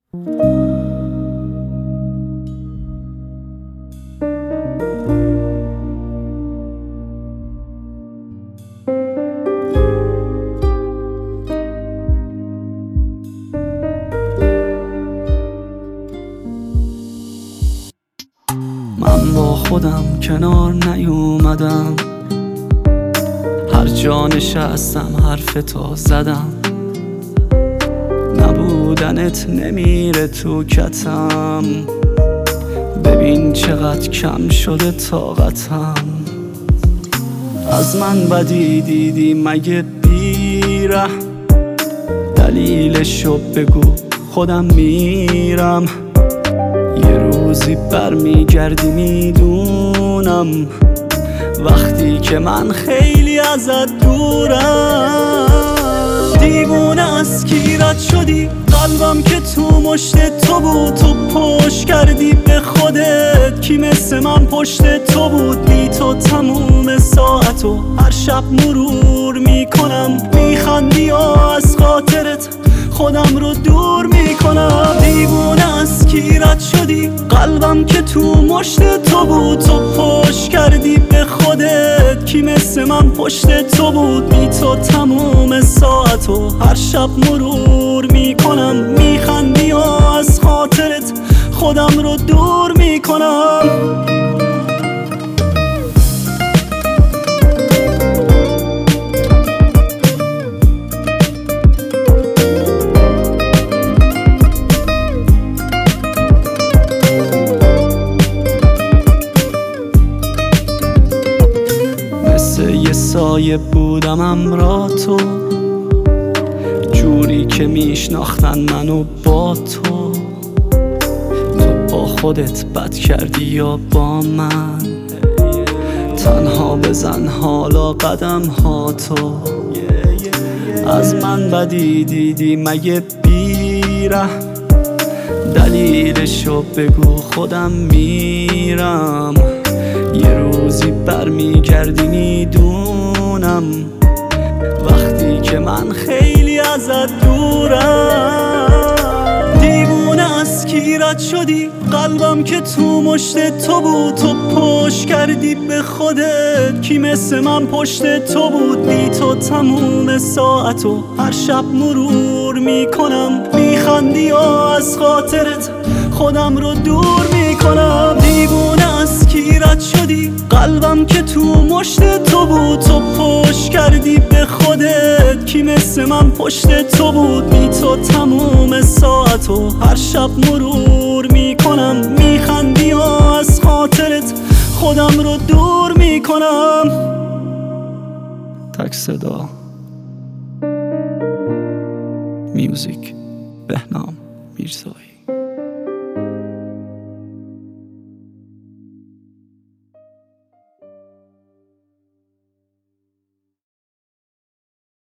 من با خودم کنار نیومدم، هر جا نشستم حرفتو زدم. نبودنت نمیره تو کتم، ببین چقدر کم شده طاقتم. از من بدی دیدی مگه بیره؟ دلیلشو بگو خودم میرم. یه روزی برمیگردی میدونم، وقتی که من خیلی ازت دورم. دیوونه از کی رد شدی؟ قلبم که تو مشت تو بود، تو پشت کردی به خودت. کی مثل من پشت تو بود؟ بی تو تموم ساعتو هر شب مرور میکنم. میخندی و از خاطرت خودم رو دور میکنم. دیوونه از کی رد شدی؟ قلبم که تو مشت تو بود، تو پشت کردی به خودت. کی مثل من پشت تو بود؟ بی تو تموم ساعتو هر شب مرور میکنم. میخندی و از خاطرت خودم رو دور میکنم. یه سایه بودم همراه تو، جوری که میشناختن منو با تو. تو با خودت بد کردی یا با من؟ تنها بزن حالا قدم ها تو. از من بدی دیدی مگه بیره؟ دلیلشو بگو خودم میرم. یه روزی برمیگردی میدونم، وقتی که من خیلی ازت دورم. دیوونه از کی رد شدی؟ قلبم که تو مشت تو بود، تو پشت کردی به خودت. کی مثل من پشت تو بود؟ بی تو تموم ساعتو هر شب مرور میکنم. میخندی و از خاطرت خودم رو دور میکنم. دیوونه از کی رد شدی؟ قلبم که تو مشت تو بود، تو پشت کردی به خودت. کی مثل من پشت تو بود؟ بی تو تموم ساعتو هر شب مرور میکنم. میخندی و از خاطرت خودم رو دور میکنم. تک صدا میوزیک بهنام میرزایی.